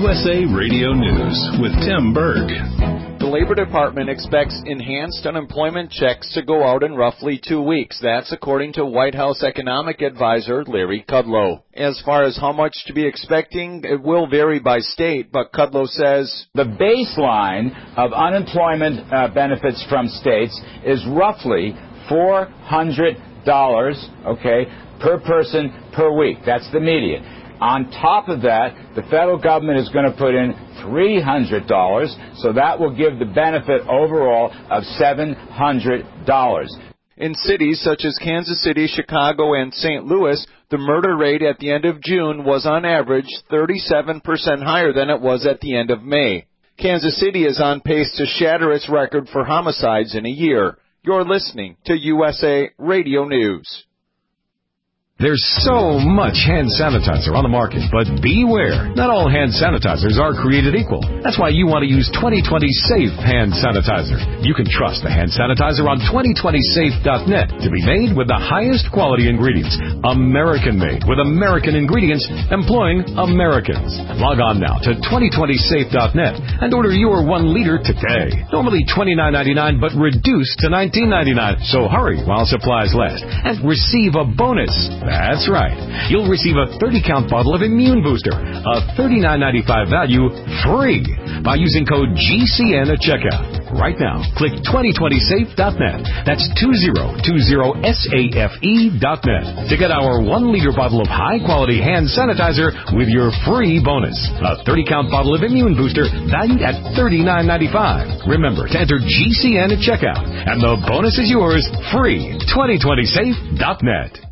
USA Radio News with Tim Berg. The Labor Department expects enhanced unemployment checks to go out in roughly 2 weeks. That's according to White House economic advisor Larry Kudlow. As far as how much to be expecting, it will vary by state, but Kudlow says the baseline of unemployment benefits from states is roughly $400, per person per week. That's the median. On top of that, the federal government is going to put in $300, so that will give the benefit overall of $700. In cities such as Kansas City, Chicago, and St. Louis, the murder rate at the end of June was on average 37% higher than it was at the end of May. Kansas City is on pace to shatter its record for homicides in a year. You're listening to USA Radio News. There's so much hand sanitizer on the market, but beware. Not all hand sanitizers are created equal. That's why you want to use 2020 Safe Hand Sanitizer. You can trust the hand sanitizer on 2020safe.net to be made with the highest quality ingredients. American-made with American ingredients, employing Americans. Log on now to 2020safe.net and order your 1 liter today. Normally $29.99, but reduced to $19.99. So hurry while supplies last and receive a bonus. That's right. You'll receive a 30-count bottle of Immune Booster, a $39.95 value, free by using code GCN at checkout. Right now, click 2020safe.net. That's 2020safe.net to get our 1 liter bottle of high-quality hand sanitizer with your free bonus. A 30-count bottle of Immune Booster valued at $39.95. Remember to enter GCN at checkout, and the bonus is yours free. 2020safe.net.